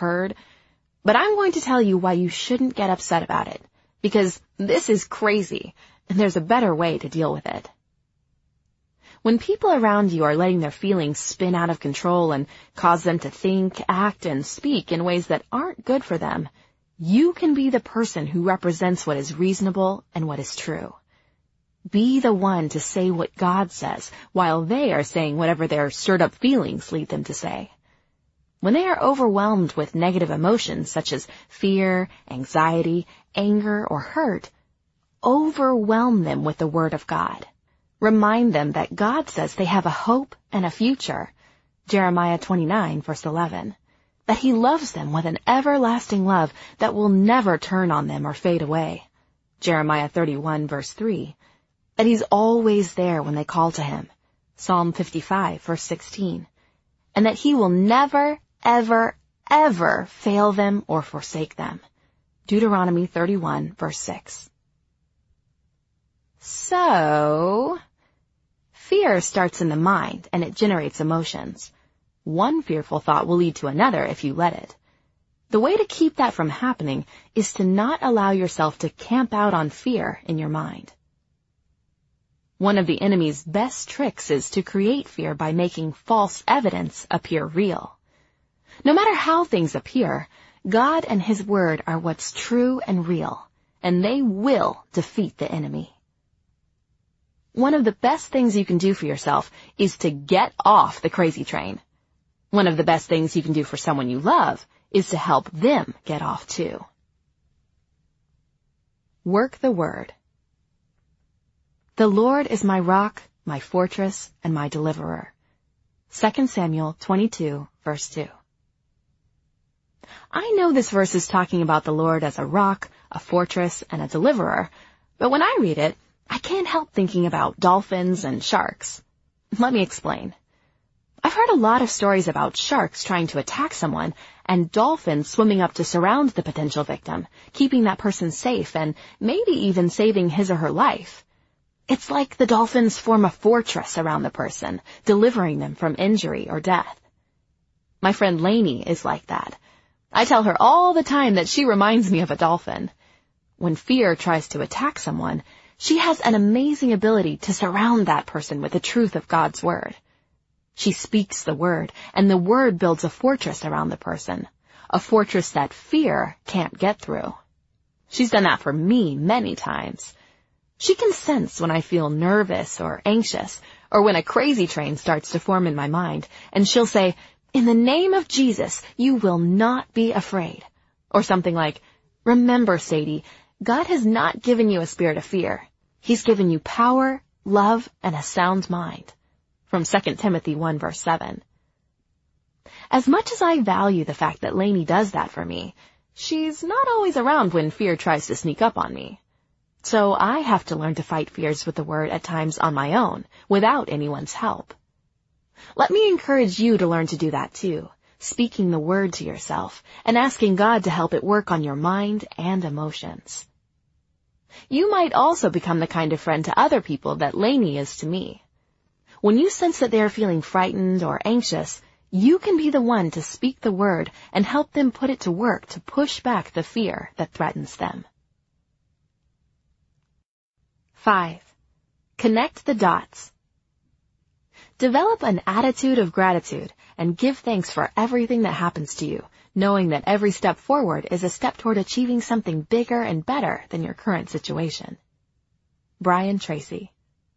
heard, but I'm going to tell you why you shouldn't get upset about it, because this is crazy, and there's a better way to deal with it. When people around you are letting their feelings spin out of control and cause them to think, act, and speak in ways that aren't good for them, you can be the person who represents what is reasonable and what is true. Be the one to say what God says, while they are saying whatever their stirred-up feelings lead them to say. When they are overwhelmed with negative emotions such as fear, anxiety, anger, or hurt, overwhelm them with the Word of God. Remind them that God says they have a hope and a future, Jeremiah 29, verse 11, that He loves them with an everlasting love that will never turn on them or fade away, Jeremiah 31, verse 3, that He's always there when they call to Him, Psalm 55, verse 16, and that He will never, ever, ever fail them or forsake them, Deuteronomy 31, verse 6. So, fear starts in the mind and it generates emotions. One fearful thought will lead to another if you let it. The way to keep that from happening is to not allow yourself to camp out on fear in your mind. One of the enemy's best tricks is to create fear by making false evidence appear real. No matter how things appear, God and His Word are what's true and real, and they will defeat the enemy. One of the best things you can do for yourself is to get off the crazy train. One of the best things you can do for someone you love is to help them get off too. Work the Word. The Lord is my rock, my fortress, and my deliverer. 2 Samuel 22, verse 2. I know this verse is talking about the Lord as a rock, a fortress, and a deliverer, but when I read it, I can't help thinking about dolphins and sharks. Let me explain. I've heard a lot of stories about sharks trying to attack someone and dolphins swimming up to surround the potential victim, keeping that person safe and maybe even saving his or her life. It's like the dolphins form a fortress around the person, delivering them from injury or death. My friend Lainey is like that. I tell her all the time that she reminds me of a dolphin. When fear tries to attack someone, she has an amazing ability to surround that person with the truth of God's Word. She speaks the Word, and the Word builds a fortress around the person, a fortress that fear can't get through. She's done that for me many times. She can sense when I feel nervous or anxious, or when a crazy train starts to form in my mind, and she'll say, "In the name of Jesus, you will not be afraid." Or something like, "Remember, Sadie, God has not given you a spirit of fear. He's given you power, love, and a sound mind." From 2 Timothy 1, verse 7. As much as I value the fact that Lainey does that for me, she's not always around when fear tries to sneak up on me. So I have to learn to fight fears with the Word at times on my own, without anyone's help. Let me encourage you to learn to do that too, speaking the Word to yourself and asking God to help it work on your mind and emotions. You might also become the kind of friend to other people that Lainey is to me. When you sense that they are feeling frightened or anxious, you can be the one to speak the Word and help them put it to work to push back the fear that threatens them. 5. Connect the dots. Develop an attitude of gratitude and give thanks for everything that happens to you, knowing that every step forward is a step toward achieving something bigger and better than your current situation. Brian Tracy.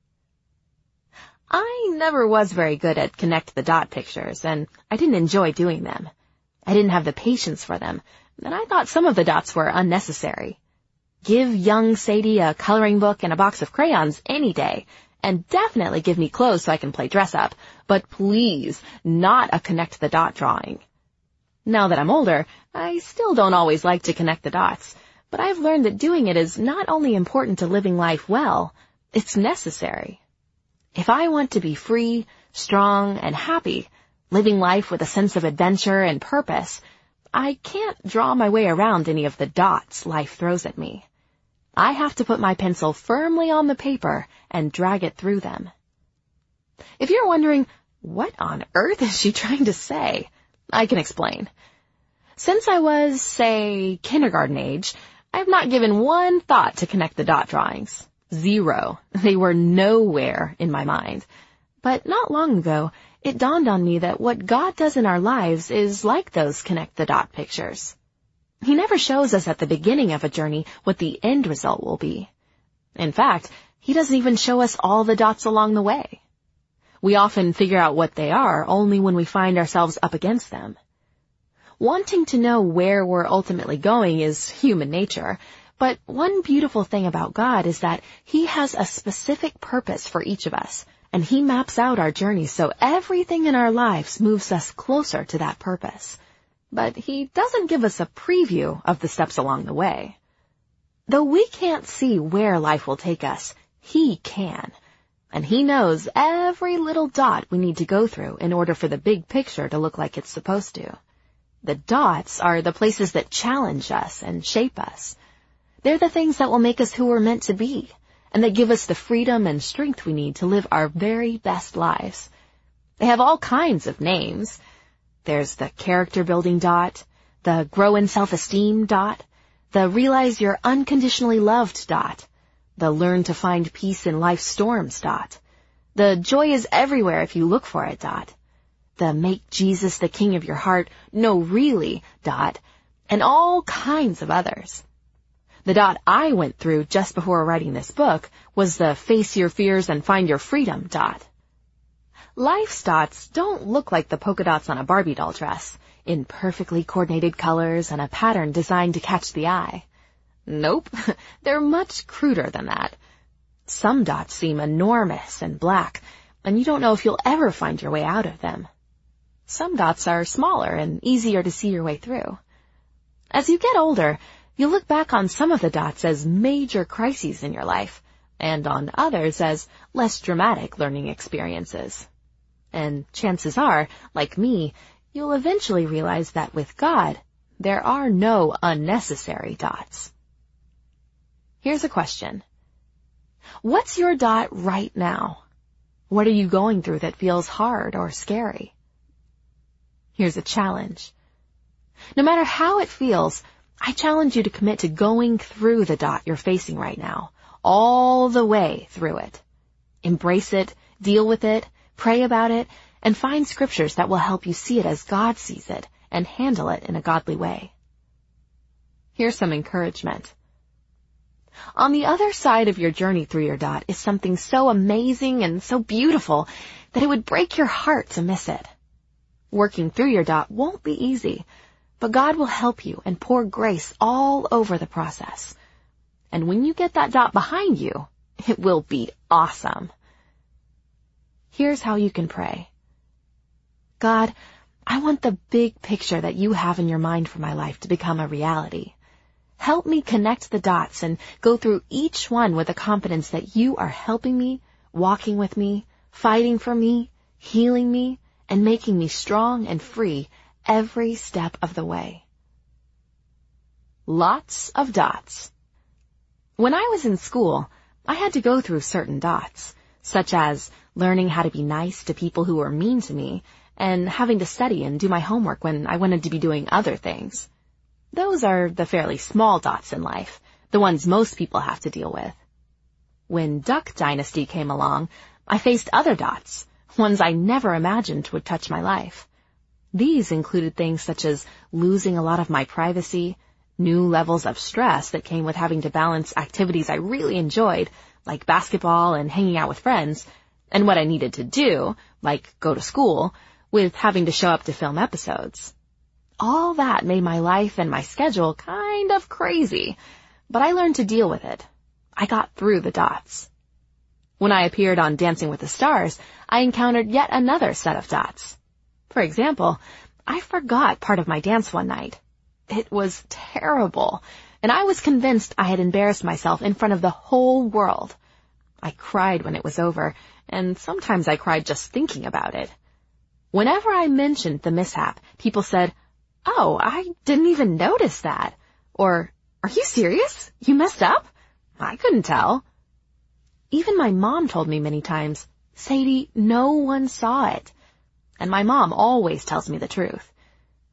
I never was very good at connect the dot pictures, and I didn't enjoy doing them. I didn't have the patience for them, and I thought some of the dots were unnecessary. Give young Sadie a coloring book and a box of crayons any day, and definitely give me clothes so I can play dress up, but please, not a connect the dot drawing. Now that I'm older, I still don't always like to connect the dots, but I've learned that doing it is not only important to living life well, it's necessary. If I want to be free, strong, and happy, living life with a sense of adventure and purpose, I can't draw my way around any of the dots life throws at me. I have to put my pencil firmly on the paper and drag it through them. If you're wondering, what on earth is she trying to say? I can explain. Since I was, say, kindergarten age, I have not given one thought to connect the dot drawings. 0. They were nowhere in my mind. But not long ago, it dawned on me that what God does in our lives is like those connect the dot pictures. He never shows us at the beginning of a journey what the end result will be. In fact, He doesn't even show us all the dots along the way. We often figure out what they are only when we find ourselves up against them. Wanting to know where we're ultimately going is human nature, but one beautiful thing about God is that He has a specific purpose for each of us, and He maps out our journey so everything in our lives moves us closer to that purpose. But He doesn't give us a preview of the steps along the way. Though we can't see where life will take us, He can. And He knows every little dot we need to go through in order for the big picture to look like it's supposed to. The dots are the places that challenge us and shape us. They're the things that will make us who we're meant to be, and that give us the freedom and strength we need to live our very best lives. They have all kinds of names. There's the character-building dot, the grow in self-esteem dot, the realize you're unconditionally loved dot, the learn to find peace in life's storms dot, the joy is everywhere if you look for it dot, the make Jesus the king of your heart, no really dot, and all kinds of others. The dot I went through just before writing this book was the face your fears and find your freedom dot. Life's dots don't look like the polka dots on a Barbie doll dress, in perfectly coordinated colors and a pattern designed to catch the eye. Nope, they're much cruder than that. Some dots seem enormous and black, and you don't know if you'll ever find your way out of them. Some dots are smaller and easier to see your way through. As you get older, you'll look back on some of the dots as major crises in your life, and on others as less dramatic learning experiences. And chances are, like me, you'll eventually realize that with God, there are no unnecessary dots. Here's a question. What's your dot right now? What are you going through that feels hard or scary? Here's a challenge. No matter how it feels, I challenge you to commit to going through the dot you're facing right now, all the way through it. Embrace it, deal with it, pray about it, and find scriptures that will help you see it as God sees it and handle it in a godly way. Here's some encouragement. On the other side of your journey through your dot is something so amazing and so beautiful that it would break your heart to miss it. Working through your dot won't be easy, but God will help you and pour grace all over the process. And when you get that dot behind you, it will be awesome. Here's how you can pray. God, I want the big picture that you have in your mind for my life to become a reality. Help me connect the dots and go through each one with the confidence that you are helping me, walking with me, fighting for me, healing me, and making me strong and free every step of the way. Lots of dots. When I was in school, I had to go through certain dots, such as learning how to be nice to people who were mean to me, and having to study and do my homework when I wanted to be doing other things. Those are the fairly small dots in life, the ones most people have to deal with. When Duck Dynasty came along, I faced other dots, ones I never imagined would touch my life. These included things such as losing a lot of my privacy, new levels of stress that came with having to balance activities I really enjoyed, like basketball and hanging out with friends, and what I needed to do, like go to school, with having to show up to film episodes. All that made my life and my schedule kind of crazy, but I learned to deal with it. I got through the dots. When I appeared on Dancing with the Stars, I encountered yet another set of dots. For example, I forgot part of my dance one night. It was terrible, and I was convinced I had embarrassed myself in front of the whole world. I cried when it was over, and sometimes I cried just thinking about it. Whenever I mentioned the mishap, people said, "Oh, I didn't even notice that." Or, "Are you serious? You messed up?" I couldn't tell. Even my mom told me many times, "Sadie, no one saw it." And my mom always tells me the truth.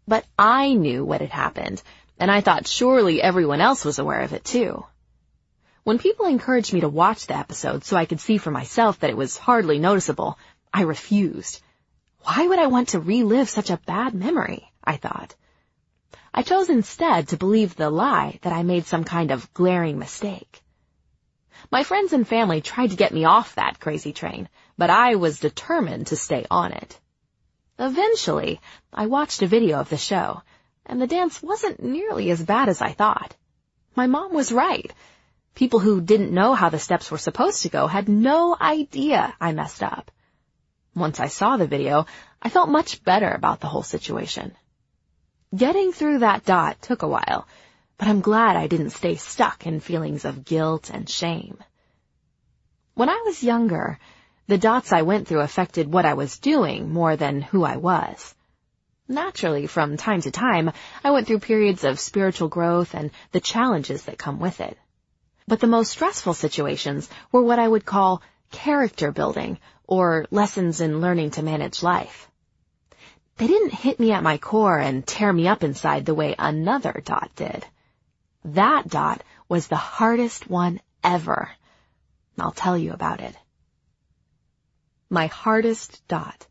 But I knew what had happened, and I thought surely everyone else was aware of it too. When people encouraged me to watch the episode so I could see for myself that it was hardly noticeable, I refused. Why would I want to relive such a bad memory? I thought. I chose instead to believe the lie that I made some kind of glaring mistake. My friends and family tried to get me off that crazy train, but I was determined to stay on it. Eventually, I watched a video of the show, and the dance wasn't nearly as bad as I thought. My mom was right. People who didn't know how the steps were supposed to go had no idea I messed up. Once I saw the video, I felt much better about the whole situation. Getting through that dot took a while, but I'm glad I didn't stay stuck in feelings of guilt and shame. When I was younger, the dots I went through affected what I was doing more than who I was. Naturally, from time to time, I went through periods of spiritual growth and the challenges that come with it. But the most stressful situations were what I would call character building or lessons in learning to manage life. They didn't hit me at my core and tear me up inside the way another dot did. That dot was the hardest one ever. I'll tell you about it. My hardest dot.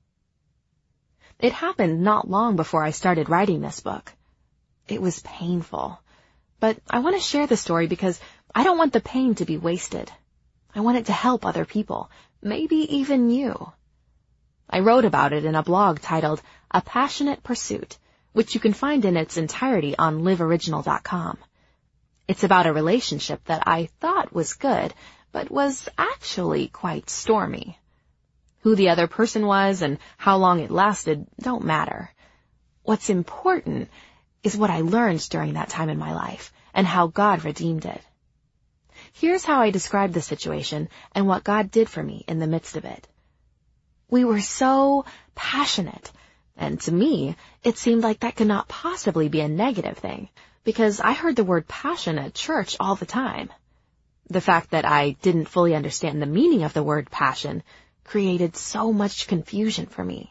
It happened not long before I started writing this book. It was painful. But I want to share the story because I don't want the pain to be wasted. I want it to help other people, maybe even you. I wrote about it in a blog titled A Passionate Pursuit, which you can find in its entirety on liveoriginal.com. It's about a relationship that I thought was good, but was actually quite stormy. Who the other person was and how long it lasted don't matter. What's important is what I learned during that time in my life and how God redeemed it. Here's how I described the situation and what God did for me in the midst of it. We were so passionate, and to me, it seemed like that could not possibly be a negative thing, because I heard the word passion at church all the time. The fact that I didn't fully understand the meaning of the word passion created so much confusion for me.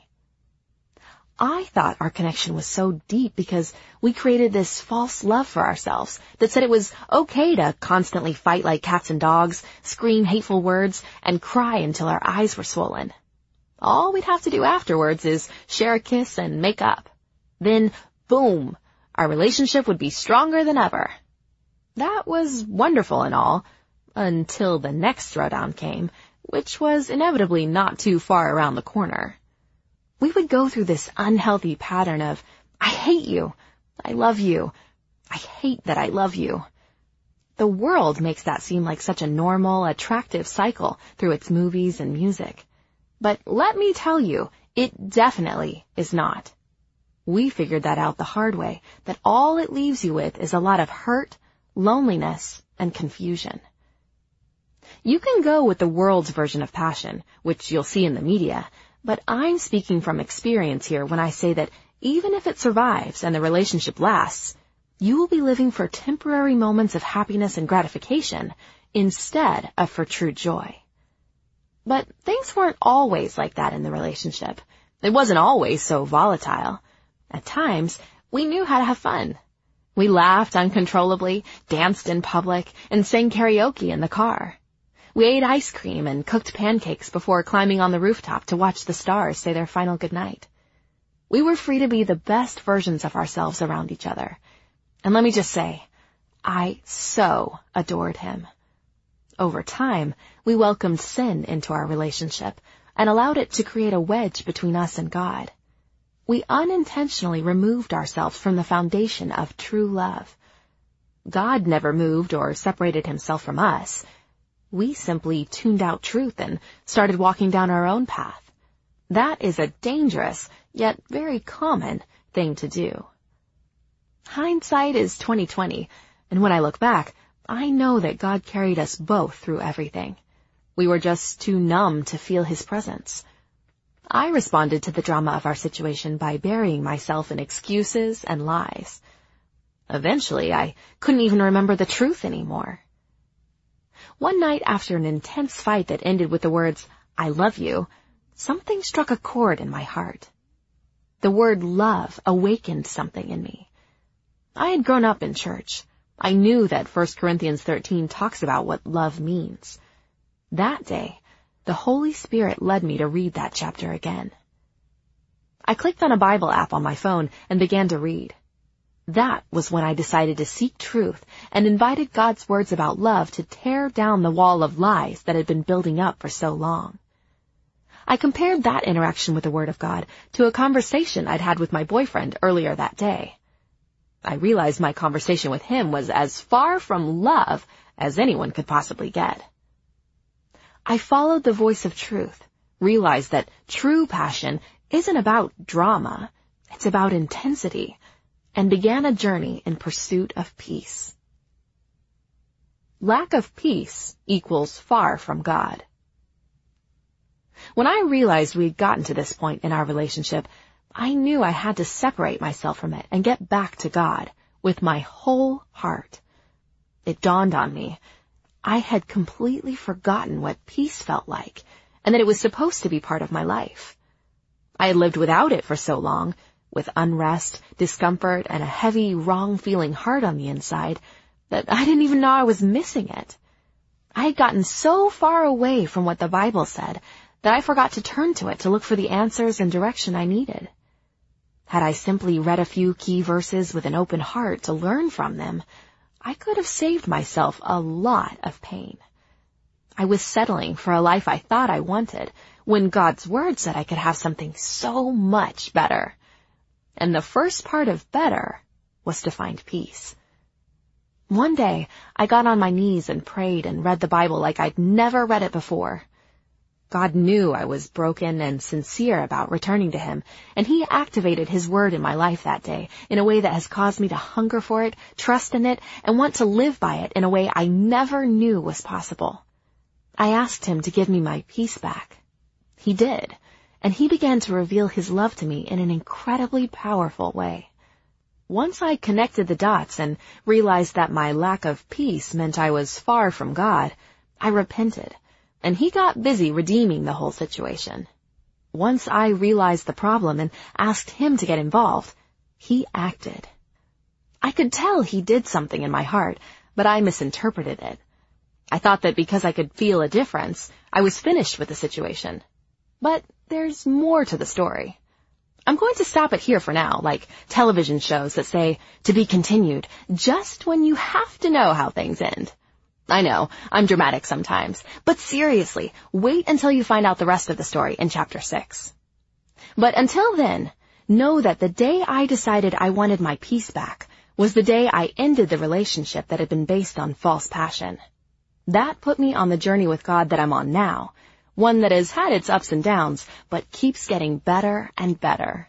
I thought our connection was so deep because we created this false love for ourselves that said it was okay to constantly fight like cats and dogs, scream hateful words, and cry until our eyes were swollen. All we'd have to do afterwards is share a kiss and make up. Then, boom, our relationship would be stronger than ever. That was wonderful and all, until the next throwdown came, which was inevitably not too far around the corner. We would go through this unhealthy pattern of, I hate you, I love you, I hate that I love you. The world makes that seem like such a normal, attractive cycle through its movies and music. But let me tell you, it definitely is not. We figured that out the hard way, that all it leaves you with is a lot of hurt, loneliness, and confusion. You can go with the world's version of passion, which you'll see in the media, but I'm speaking from experience here when I say that even if it survives and the relationship lasts, you will be living for temporary moments of happiness and gratification instead of for true joy. But things weren't always like that in the relationship. It wasn't always so volatile. At times, we knew how to have fun. We laughed uncontrollably, danced in public, and sang karaoke in the car. We ate ice cream and cooked pancakes before climbing on the rooftop to watch the stars say their final goodnight. We were free to be the best versions of ourselves around each other. And let me just say, I so adored him. Over time, we welcomed sin into our relationship and allowed it to create a wedge between us and God. We unintentionally removed ourselves from the foundation of true love. God never moved or separated himself from us. We simply tuned out truth and started walking down our own path. That is a dangerous, yet very common thing to do. Hindsight is 20/20, and when I look back, I know that God carried us both through everything. We were just too numb to feel his presence. I responded to the drama of our situation by burying myself in excuses and lies. Eventually, I couldn't even remember the truth anymore. One night after an intense fight that ended with the words, I love you, something struck a chord in my heart. The word love awakened something in me. I had grown up in church. I knew that 1 Corinthians 13 talks about what love means. That day, the Holy Spirit led me to read that chapter again. I clicked on a Bible app on my phone and began to read. That was when I decided to seek truth and invited God's words about love to tear down the wall of lies that had been building up for so long. I compared that interaction with the Word of God to a conversation I'd had with my boyfriend earlier that day. I realized my conversation with him was as far from love as anyone could possibly get. I followed the voice of truth, realized that true passion isn't about drama, it's about intensity, and began a journey in pursuit of peace. Lack of peace equals far from God. When I realized we'd gotten to this point in our relationship, I knew I had to separate myself from it and get back to God with my whole heart. It dawned on me. I had completely forgotten what peace felt like, and that it was supposed to be part of my life. I had lived without it for so long, with unrest, discomfort, and a heavy, wrong-feeling heart on the inside, that I didn't even know I was missing it. I had gotten so far away from what the Bible said that I forgot to turn to it to look for the answers and direction I needed. Had I simply read a few key verses with an open heart to learn from them, I could have saved myself a lot of pain. I was settling for a life I thought I wanted, when God's Word said I could have something so much better. And the first part of better was to find peace. One day, I got on my knees and prayed and read the Bible like I'd never read it before. God knew I was broken and sincere about returning to Him, and He activated His Word in my life that day in a way that has caused me to hunger for it, trust in it, and want to live by it in a way I never knew was possible. I asked Him to give me my peace back. He did, and He began to reveal His love to me in an incredibly powerful way. Once I connected the dots and realized that my lack of peace meant I was far from God, I repented, and He got busy redeeming the whole situation. Once I realized the problem and asked Him to get involved, He acted. I could tell He did something in my heart, but I misinterpreted it. I thought that because I could feel a difference, I was finished with the situation. But there's more to the story. I'm going to stop it here for now, like television shows that say, to be continued, just when you have to know how things end. I know, I'm dramatic sometimes, but seriously, wait until you find out the rest of the story in Chapter 6. But until then, know that the day I decided I wanted my peace back was the day I ended the relationship that had been based on false passion. That put me on the journey with God that I'm on now, one that has had its ups and downs, but keeps getting better and better.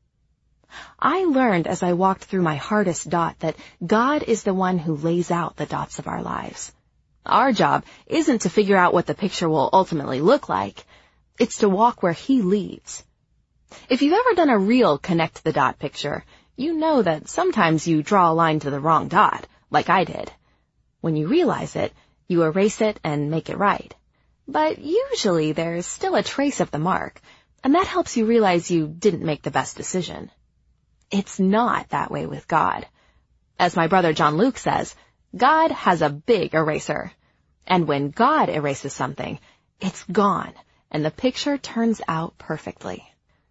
I learned as I walked through my hardest dot that God is the one who lays out the dots of our lives. Our job isn't to figure out what the picture will ultimately look like. It's to walk where He leads. If you've ever done a real connect-the-dot picture, you know that sometimes you draw a line to the wrong dot, like I did. When you realize it, you erase it and make it right. But usually there's still a trace of the mark, and that helps you realize you didn't make the best decision. It's not that way with God. As my brother John Luke says, God has a big eraser. And when God erases something, it's gone, and the picture turns out perfectly.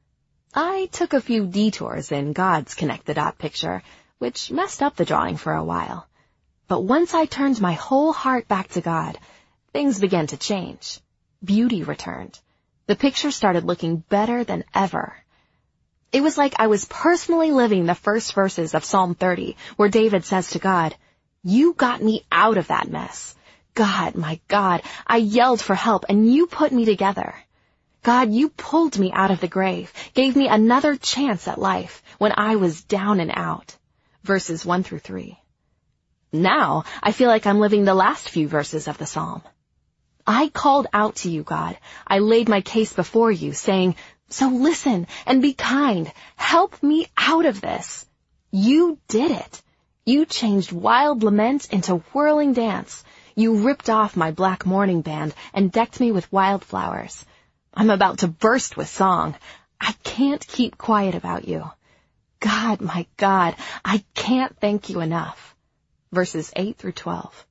I took a few detours in God's connect-the-dot picture, which messed up the drawing for a while. But once I turned my whole heart back to God, things began to change. Beauty returned. The picture started looking better than ever. It was like I was personally living the first verses of Psalm 30, where David says to God, "You got me out of that mess. God, my God, I yelled for help and you put me together. God, you pulled me out of the grave, gave me another chance at life when I was down and out." Verses 1 through 3. Now I feel like I'm living the last few verses of the psalm. I called out to you, God. I laid my case before you, saying, "So listen and be kind. Help me out of this." You did it. You changed wild lament into whirling dance. You ripped off my black mourning band and decked me with wildflowers. I'm about to burst with song. I can't keep quiet about you. God, my God, I can't thank you enough. Verses 8 through 12.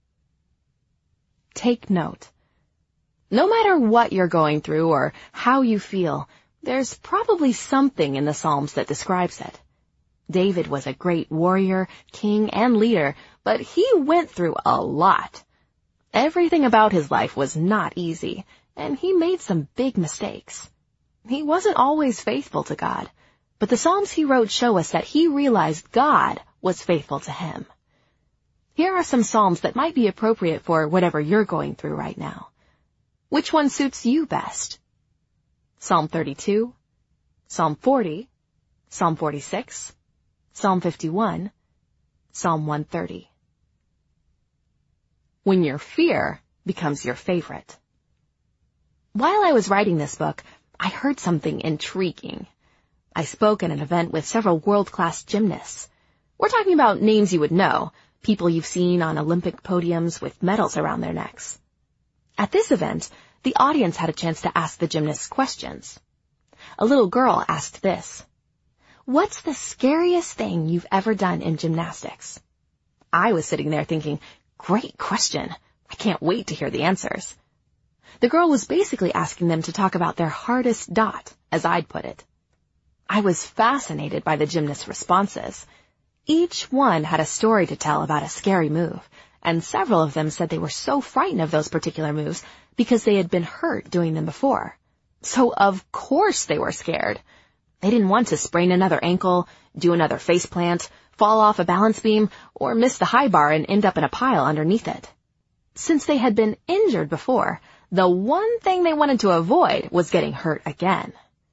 Take note. No matter what you're going through or how you feel, there's probably something in the Psalms that describes it. David was a great warrior, king, and leader, but he went through a lot. Everything about his life was not easy, and he made some big mistakes. He wasn't always faithful to God, but the Psalms he wrote show us that he realized God was faithful to him. Here are some Psalms that might be appropriate for whatever you're going through right now. Which one suits you best? Psalm 32, Psalm 40, Psalm 46, Psalm 51, Psalm 130. When your fear becomes your favorite. While I was writing this book, I heard something intriguing. I spoke at an event with several world-class gymnasts. We're talking about names you would know, people you've seen on Olympic podiums with medals around their necks. At this event, the audience had a chance to ask the gymnasts questions. A little girl asked this: "What's the scariest thing you've ever done in gymnastics?" I was sitting there thinking, great question. I can't wait to hear the answers. The girl was basically asking them to talk about their hardest dot, as I'd put it. I was fascinated by the gymnasts' responses. Each one had a story to tell about a scary move, and several of them said they were so frightened of those particular moves because they had been hurt doing them before. So of course they were scared. They didn't want to sprain another ankle, do another face plant, fall off a balance beam, or miss the high bar and end up in a pile underneath it. Since they had been injured before, the one thing they wanted to avoid was getting hurt again.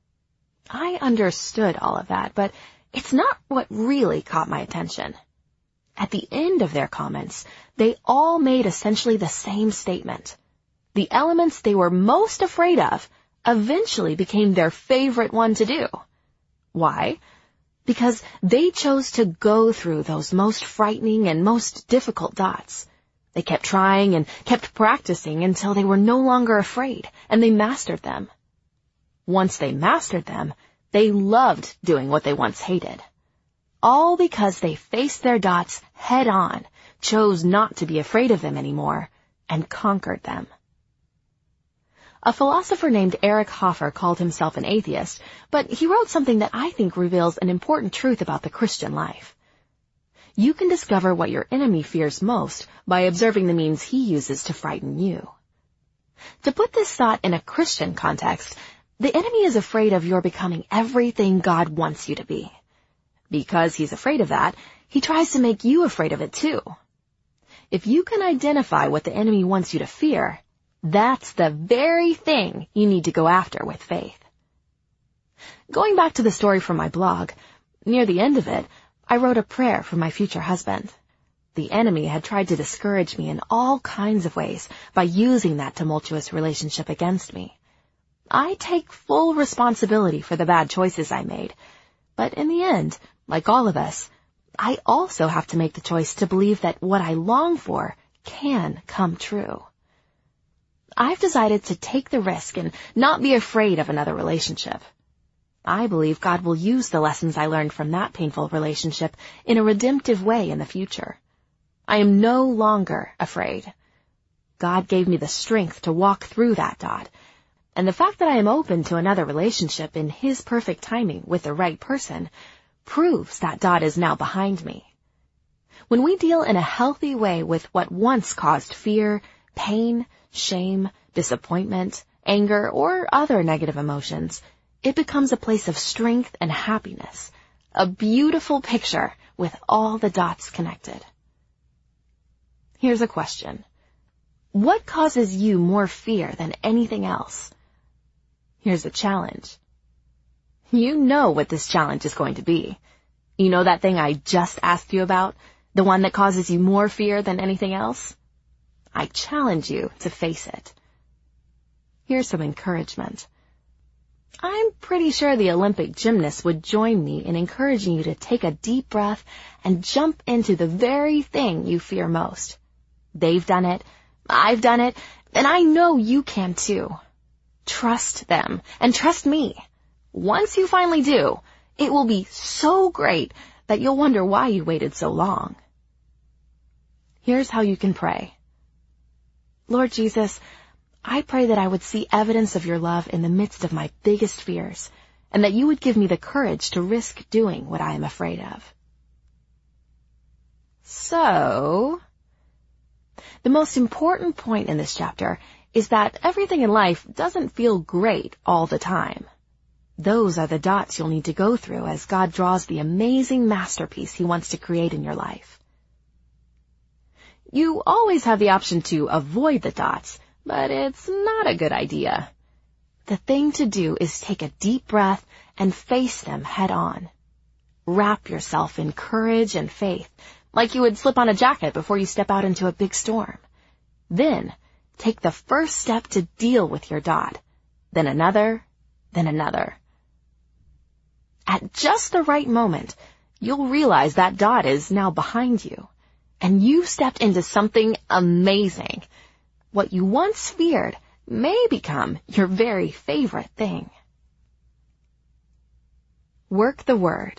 I understood all of that, but it's not what really caught my attention. At the end of their comments, they all made essentially the same statement. The elements they were most afraid of eventually became their favorite one to do. Why? Because they chose to go through those most frightening and most difficult dots. They kept trying and kept practicing until they were no longer afraid, and they mastered them. Once they mastered them, they loved doing what they once hated. All because they faced their dots head on, chose not to be afraid of them anymore, and conquered them. A philosopher named Eric Hoffer called himself an atheist, but he wrote something that I think reveals an important truth about the Christian life. You can discover what your enemy fears most by observing the means he uses to frighten you. To put this thought in a Christian context, the enemy is afraid of your becoming everything God wants you to be. Because he's afraid of that, he tries to make you afraid of it too. If you can identify what the enemy wants you to fear, that's the very thing you need to go after with faith. Going back to the story from my blog, near the end of it, I wrote a prayer for my future husband. The enemy had tried to discourage me in all kinds of ways by using that tumultuous relationship against me. I take full responsibility for the bad choices I made, but in the end, like all of us, I also have to make the choice to believe that what I long for can come true. I've decided to take the risk and not be afraid of another relationship. I believe God will use the lessons I learned from that painful relationship in a redemptive way in the future. I am no longer afraid. God gave me the strength to walk through that dot, and the fact that I am open to another relationship in His perfect timing with the right person proves that dot is now behind me. When we deal in a healthy way with what once caused fear, pain, shame, disappointment, anger, or other negative emotions, it becomes a place of strength and happiness, a beautiful picture with all the dots connected. Here's a question. What causes you more fear than anything else? Here's a challenge. You know what this challenge is going to be. You know that thing I just asked you about, the one that causes you more fear than anything else? I challenge you to face it. Here's some encouragement. I'm pretty sure the Olympic gymnasts would join me in encouraging you to take a deep breath and jump into the very thing you fear most. They've done it, I've done it, and I know you can too. Trust them and trust me. Once you finally do, it will be so great that you'll wonder why you waited so long. Here's how you can pray. Lord Jesus, I pray that I would see evidence of your love in the midst of my biggest fears, and that you would give me the courage to risk doing what I am afraid of. So, the most important point in this chapter is that everything in life doesn't feel great all the time. Those are the dots you'll need to go through as God draws the amazing masterpiece he wants to create in your life. You always have the option to avoid the dots, but it's not a good idea. The thing to do is take a deep breath and face them head on. Wrap yourself in courage and faith, like you would slip on a jacket before you step out into a big storm. Then, take the first step to deal with your dot, then another, then another. At just the right moment, you'll realize that dot is now behind you, and you stepped into something amazing. What you once feared may become your very favorite thing. Work the word.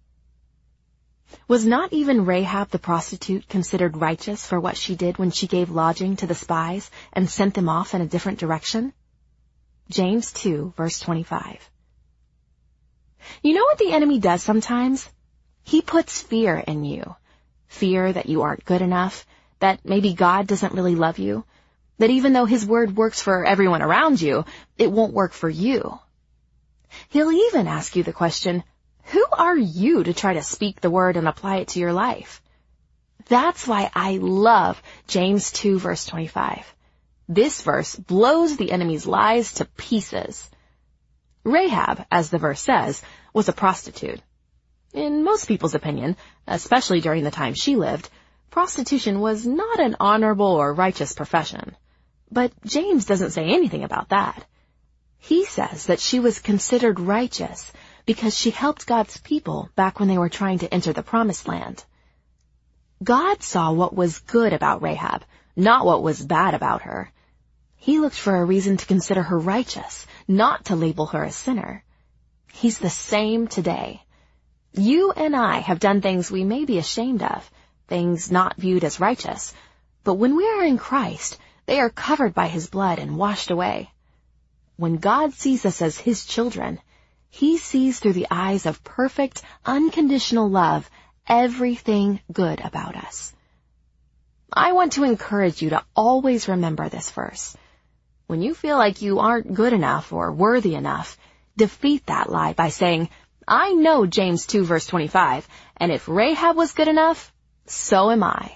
Was not even Rahab the prostitute considered righteous for what she did when she gave lodging to the spies and sent them off in a different direction? James 2, verse 25. You know what the enemy does sometimes? He puts fear in you. Fear that you aren't good enough, that maybe God doesn't really love you, that even though his word works for everyone around you, it won't work for you. He'll even ask you the question, who are you to try to speak the word and apply it to your life? That's why I love James 2, verse 25. This verse blows the enemy's lies to pieces. Rahab, as the verse says, was a prostitute. In most people's opinion, especially during the time she lived, prostitution was not an honorable or righteous profession. But James doesn't say anything about that. He says that she was considered righteous because she helped God's people back when they were trying to enter the Promised Land. God saw what was good about Rahab, not what was bad about her. He looked for a reason to consider her righteous, not to label her a sinner. He's the same today. You and I have done things we may be ashamed of, things not viewed as righteous, but when we are in Christ, they are covered by his blood and washed away. When God sees us as his children, he sees through the eyes of perfect, unconditional love everything good about us. I want to encourage you to always remember this verse. When you feel like you aren't good enough or worthy enough, defeat that lie by saying, I know James 2 verse 25, and if Rahab was good enough, so am I.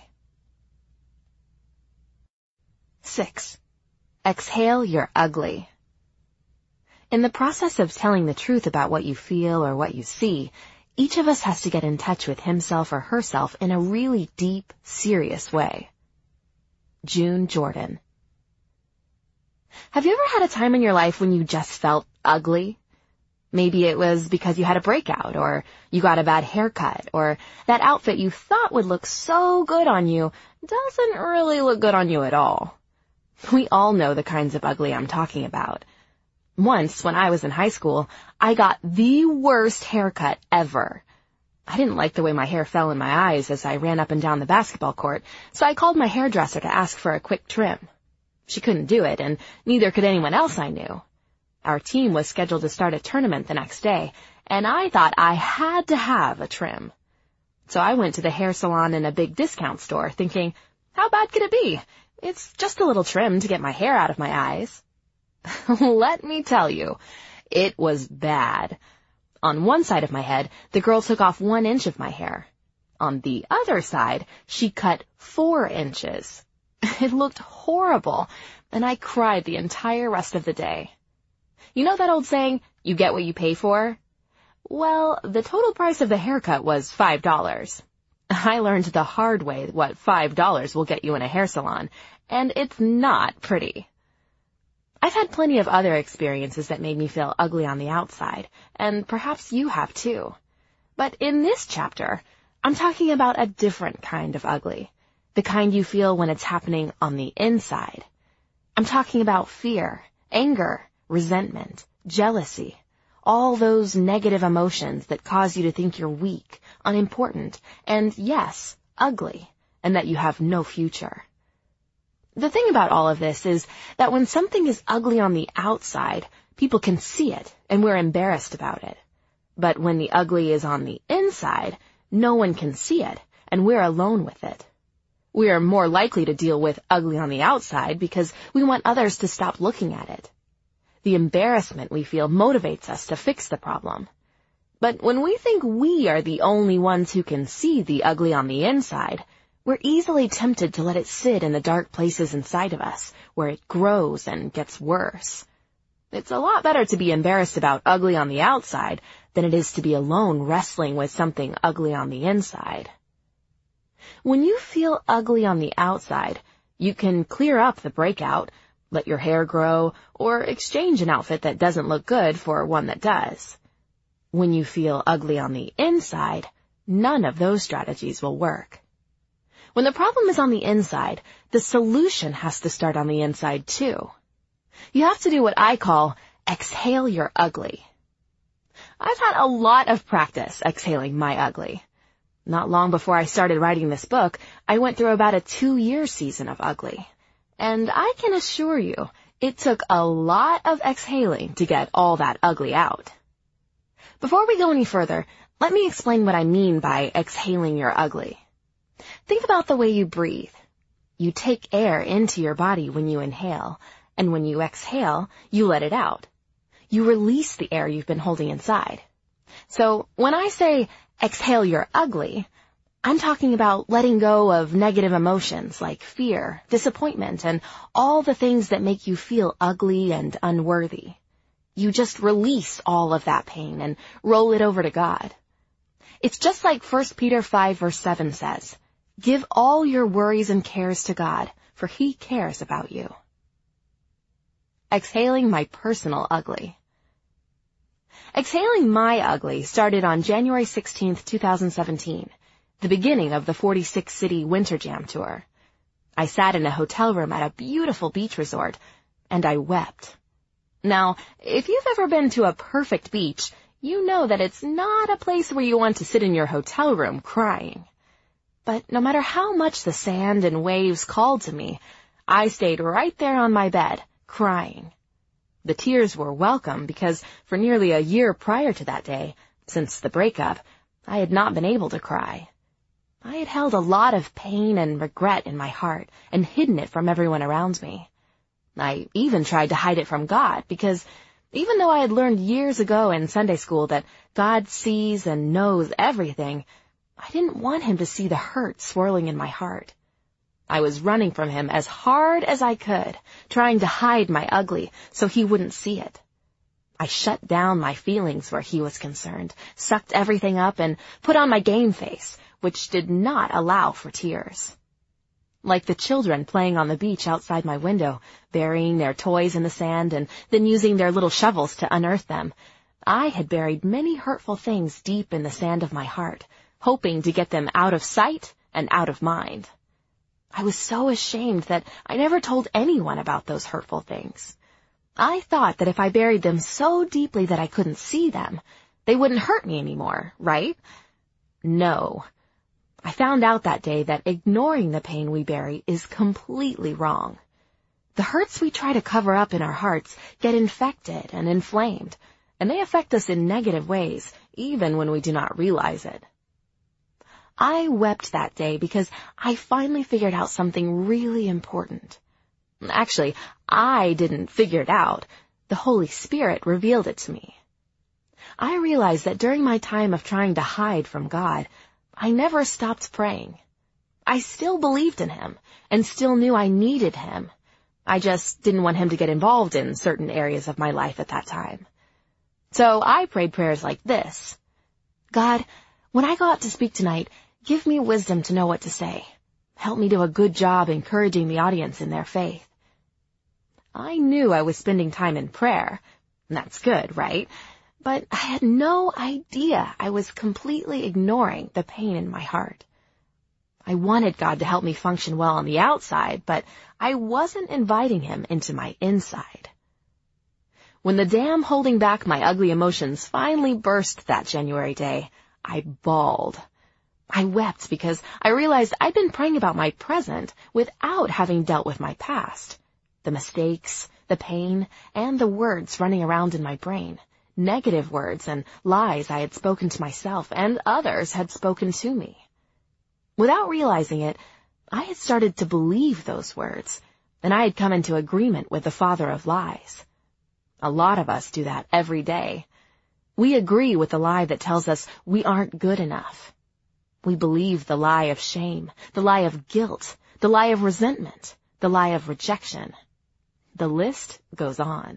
6. Exhale your ugly. In the process of telling the truth about what you feel or what you see, each of us has to get in touch with himself or herself in a really deep, serious way. June Jordan. Have you ever had a time in your life when you just felt ugly? Maybe it was because you had a breakout, or you got a bad haircut, or that outfit you thought would look so good on you doesn't really look good on you at all. We all know the kinds of ugly I'm talking about. Once, when I was in high school, I got the worst haircut ever. I didn't like the way my hair fell in my eyes as I ran up and down the basketball court, so I called my hairdresser to ask for a quick trim. She couldn't do it, and neither could anyone else I knew. Our team was scheduled to start a tournament the next day, and I thought I had to have a trim. So I went to the hair salon in a big discount store, thinking, how bad could it be? It's just a little trim to get my hair out of my eyes. Let me tell you, it was bad. On one side of my head, the girl took off 1 inch of my hair. On the other side, she cut 4 inches. It looked horrible, and I cried the entire rest of the day. You know that old saying, you get what you pay for? Well, the total price of the haircut was $5. I learned the hard way what $5 will get you in a hair salon, and it's not pretty. I've had plenty of other experiences that made me feel ugly on the outside, and perhaps you have too. But in this chapter, I'm talking about a different kind of ugly, the kind you feel when it's happening on the inside. I'm talking about fear, anger, resentment, jealousy, all those negative emotions that cause you to think you're weak, unimportant, and yes, ugly, and that you have no future. The thing about all of this is that when something is ugly on the outside, people can see it, and we're embarrassed about it. But when the ugly is on the inside, no one can see it, and we're alone with it. We are more likely to deal with ugly on the outside because we want others to stop looking at it. The embarrassment we feel motivates us to fix the problem. But when we think we are the only ones who can see the ugly on the inside, we're easily tempted to let it sit in the dark places inside of us, where it grows and gets worse. It's a lot better to be embarrassed about ugly on the outside than it is to be alone wrestling with something ugly on the inside. When you feel ugly on the outside, you can clear up the breakout, let your hair grow, or exchange an outfit that doesn't look good for one that does. When you feel ugly on the inside, none of those strategies will work. When the problem is on the inside, the solution has to start on the inside too. You have to do what I call exhale your ugly. I've had a lot of practice exhaling my ugly. Not long before I started writing this book, I went through about a 2-year season of ugly. And I can assure you, it took a lot of exhaling to get all that ugly out. Before we go any further, let me explain what I mean by exhaling your ugly. Think about the way you breathe. You take air into your body when you inhale, and when you exhale, you let it out. You release the air you've been holding inside. So when I say exhale your ugly, I'm talking about letting go of negative emotions like fear, disappointment, and all the things that make you feel ugly and unworthy. You just release all of that pain and roll it over to God. It's just like 1 Peter 5 verse 7 says, "Give all your worries and cares to God, for He cares about you." Exhaling my personal ugly. Exhaling my ugly started on January 16th, 2017, the beginning of the 46-city Winter Jam Tour. I sat in a hotel room at a beautiful beach resort, and I wept. Now, if you've ever been to a perfect beach, you know that it's not a place where you want to sit in your hotel room crying. But no matter how much the sand and waves called to me, I stayed right there on my bed, crying. The tears were welcome because for nearly a year prior to that day, since the breakup, I had not been able to cry. I had held a lot of pain and regret in my heart and hidden it from everyone around me. I even tried to hide it from God because even though I had learned years ago in Sunday school that God sees and knows everything, I didn't want Him to see the hurt swirling in my heart. I was running from Him as hard as I could, trying to hide my ugly so He wouldn't see it. I shut down my feelings where He was concerned, sucked everything up, and put on my game face, which did not allow for tears. Like the children playing on the beach outside my window, burying their toys in the sand and then using their little shovels to unearth them, I had buried many hurtful things deep in the sand of my heart, hoping to get them out of sight and out of mind. I was so ashamed that I never told anyone about those hurtful things. I thought that if I buried them so deeply that I couldn't see them, they wouldn't hurt me anymore, right? No. I found out that day that ignoring the pain we bury is completely wrong. The hurts we try to cover up in our hearts get infected and inflamed, and they affect us in negative ways, even when we do not realize it. I wept that day because I finally figured out something really important. Actually, I didn't figure it out. The Holy Spirit revealed it to me. I realized that during my time of trying to hide from God, I never stopped praying. I still believed in Him and still knew I needed Him. I just didn't want Him to get involved in certain areas of my life at that time. So I prayed prayers like this. God, when I go out to speak tonight, give me wisdom to know what to say. Help me do a good job encouraging the audience in their faith. I knew I was spending time in prayer. And that's good, right? But I had no idea I was completely ignoring the pain in my heart. I wanted God to help me function well on the outside, but I wasn't inviting Him into my inside. When the dam holding back my ugly emotions finally burst that January day, I bawled. I wept because I realized I'd been praying about my present without having dealt with my past. The mistakes, the pain, and the words running around in my brain. Negative words and lies I had spoken to myself and others had spoken to me. Without realizing it, I had started to believe those words, and I had come into agreement with the father of lies. A lot of us do that every day. We agree with the lie that tells us we aren't good enough. We believe the lie of shame, the lie of guilt, the lie of resentment, the lie of rejection. The list goes on.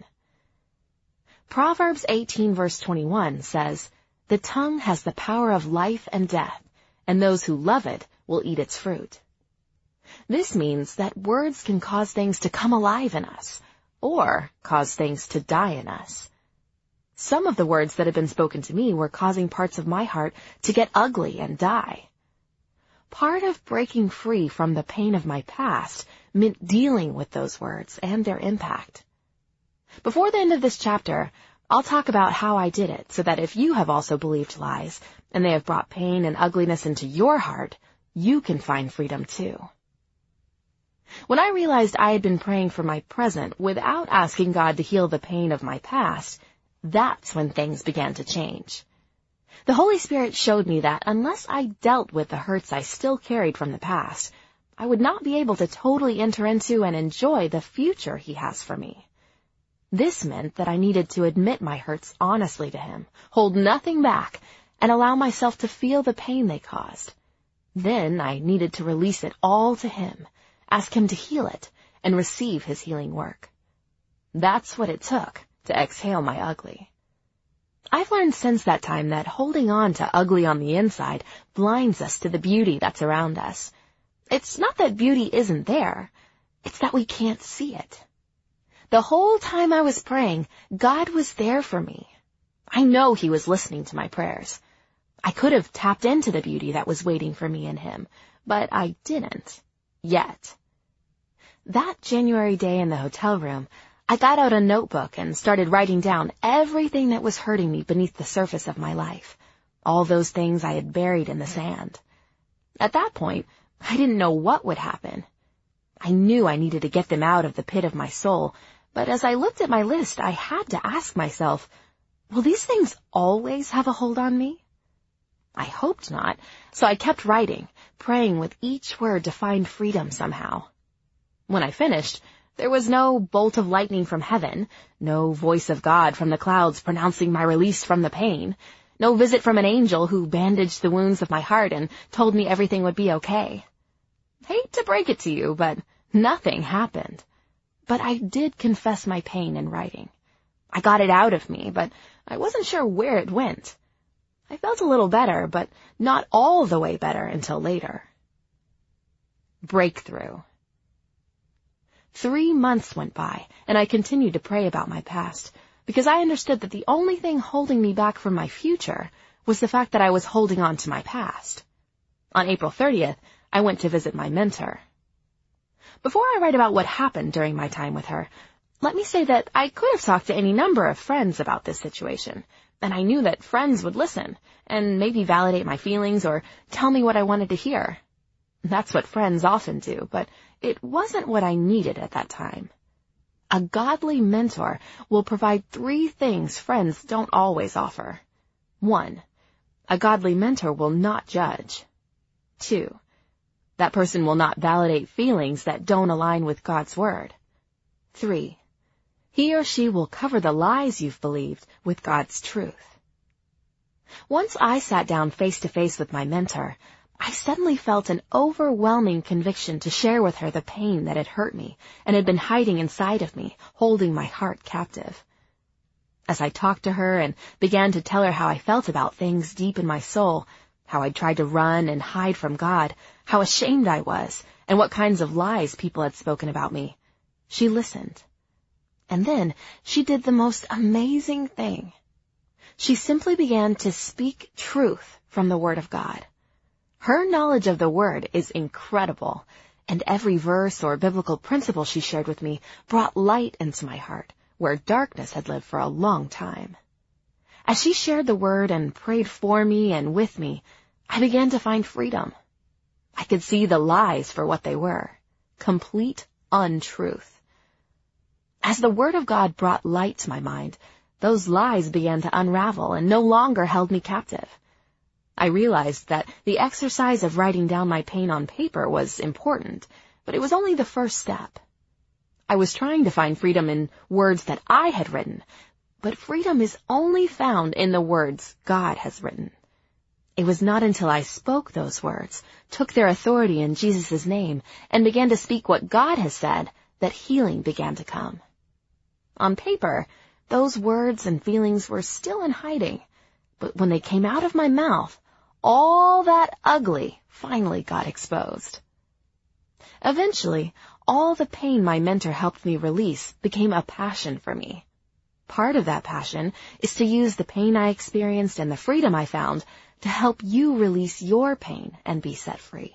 Proverbs 18 verse 21 says, "The tongue has the power of life and death, and those who love it will eat its fruit." This means that words can cause things to come alive in us, or cause things to die in us. Some of the words that had been spoken to me were causing parts of my heart to get ugly and die. Part of breaking free from the pain of my past meant dealing with those words and their impact. Before the end of this chapter, I'll talk about how I did it so that if you have also believed lies and they have brought pain and ugliness into your heart, you can find freedom too. When I realized I had been praying for my present without asking God to heal the pain of my past, that's when things began to change. The Holy Spirit showed me that unless I dealt with the hurts I still carried from the past, I would not be able to totally enter into and enjoy the future He has for me. This meant that I needed to admit my hurts honestly to Him, hold nothing back, and allow myself to feel the pain they caused. Then I needed to release it all to Him, ask Him to heal it, and receive His healing work. That's what it took to exhale my ugly. I've learned since that time that holding on to ugly on the inside blinds us to the beauty that's around us. It's not that beauty isn't there, it's that we can't see it. The whole time I was praying, God was there for me. I know He was listening to my prayers. I could have tapped into the beauty that was waiting for me in Him, but I didn't. Yet. That January day in the hotel room, I got out a notebook and started writing down everything that was hurting me beneath the surface of my life, all those things I had buried in the sand. At that point, I didn't know what would happen. I knew I needed to get them out of the pit of my soul, but as I looked at my list, I had to ask myself, will these things always have a hold on me? I hoped not, so I kept writing, praying with each word to find freedom somehow. When I finished, there was no bolt of lightning from heaven, no voice of God from the clouds pronouncing my release from the pain, no visit from an angel who bandaged the wounds of my heart and told me everything would be okay. Hate to break it to you, but nothing happened. But I did confess my pain in writing. I got it out of me, but I wasn't sure where it went. I felt a little better, but not all the way better until later. Breakthrough. 3 months went by, and I continued to pray about my past, because I understood that the only thing holding me back from my future was the fact that I was holding on to my past. On April 30th, I went to visit my mentor. Before I write about what happened during my time with her, let me say that I could have talked to any number of friends about this situation, and I knew that friends would listen and maybe validate my feelings or tell me what I wanted to hear. That's what friends often do, but it wasn't what I needed at that time. A godly mentor will provide 3 things friends don't always offer. 1, a godly mentor will not judge. 2, that person will not validate feelings that don't align with God's word. 3, he or she will cover the lies you've believed with God's truth. Once I sat down face to face with my mentor, I suddenly felt an overwhelming conviction to share with her the pain that had hurt me and had been hiding inside of me, holding my heart captive. As I talked to her and began to tell her how I felt about things deep in my soul, how I'd tried to run and hide from God, how ashamed I was, and what kinds of lies people had spoken about me, she listened. And then she did the most amazing thing. She simply began to speak truth from the Word of God. Her knowledge of the Word is incredible, and every verse or biblical principle she shared with me brought light into my heart, where darkness had lived for a long time. As she shared the word and prayed for me and with me, I began to find freedom. I could see the lies for what they were, complete untruth. As the Word of God brought light to my mind, those lies began to unravel and no longer held me captive. I realized that the exercise of writing down my pain on paper was important, but it was only the first step. I was trying to find freedom in words that I had written, but freedom is only found in the words God has written. It was not until I spoke those words, took their authority in Jesus' name, and began to speak what God has said, that healing began to come. On paper, those words and feelings were still in hiding, but when they came out of my mouth, all that ugly finally got exposed. Eventually, all the pain my mentor helped me release became a passion for me. Part of that passion is to use the pain I experienced and the freedom I found to help you release your pain and be set free.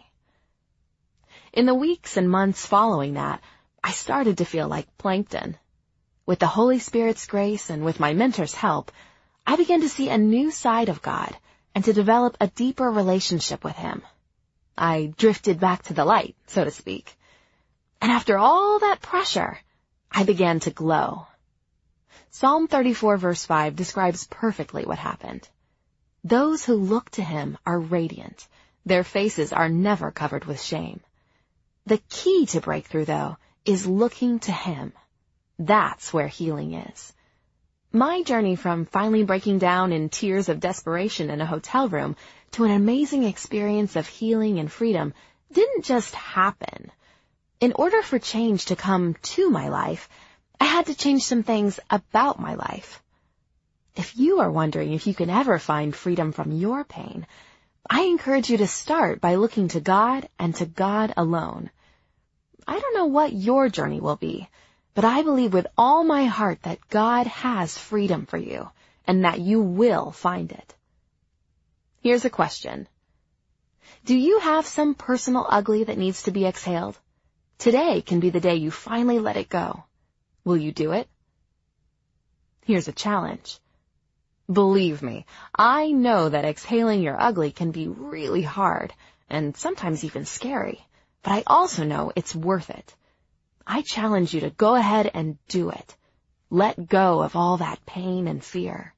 In the weeks and months following that, I started to feel like plankton. With the Holy Spirit's grace and with my mentor's help, I began to see a new side of God and to develop a deeper relationship with Him. I drifted back to the light, so to speak. And after all that pressure, I began to glow. Psalm 34 verse 5 describes perfectly what happened. Those who look to Him are radiant. Their faces are never covered with shame. The key to breakthrough, though, is looking to Him. That's where healing is. My journey from finally breaking down in tears of desperation in a hotel room to an amazing experience of healing and freedom didn't just happen. In order for change to come to my life, I had to change some things about my life. If you are wondering if you can ever find freedom from your pain, I encourage you to start by looking to God and to God alone. I don't know what your journey will be, but I believe with all my heart that God has freedom for you and that you will find it. Here's a question. Do you have some personal ugly that needs to be exhaled? Today can be the day you finally let it go. Will you do it? Here's a challenge. Believe me, I know that exhaling your ugly can be really hard and sometimes even scary, but I also know it's worth it. I challenge you to go ahead and do it. Let go of all that pain and fear.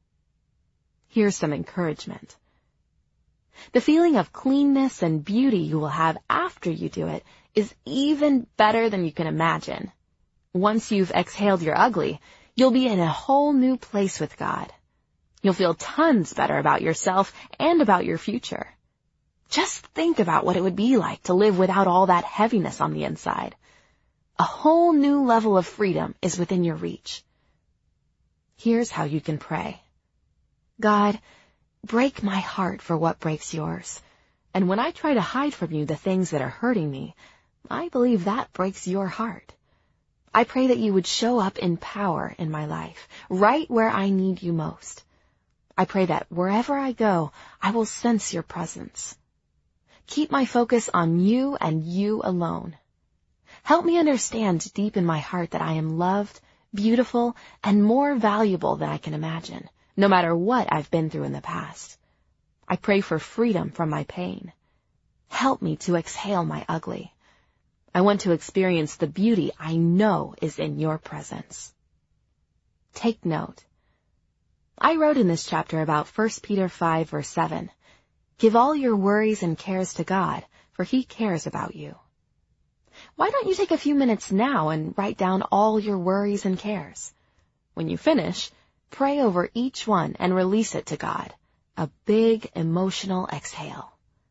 Here's some encouragement. The feeling of cleanness and beauty you will have after you do it is even better than you can imagine. Once you've exhaled your ugly, you'll be in a whole new place with God. You'll feel tons better about yourself and about your future. Just think about what it would be like to live without all that heaviness on the inside. A whole new level of freedom is within your reach. Here's how you can pray. God, break my heart for what breaks yours. And when I try to hide from you the things that are hurting me, I believe that breaks your heart. I pray that you would show up in power in my life, right where I need you most. I pray that wherever I go, I will sense your presence. Keep my focus on you and you alone. Help me understand deep in my heart that I am loved, beautiful, and more valuable than I can imagine, no matter what I've been through in the past. I pray for freedom from my pain. Help me to exhale my ugly. I want to experience the beauty I know is in your presence. Take note. I wrote in this chapter about 1 Peter 5 verse 7. Give all your worries and cares to God, for He cares about you. Why don't you take a few minutes now and write down all your worries and cares? When you finish, pray over each one and release it to God. A big emotional exhale.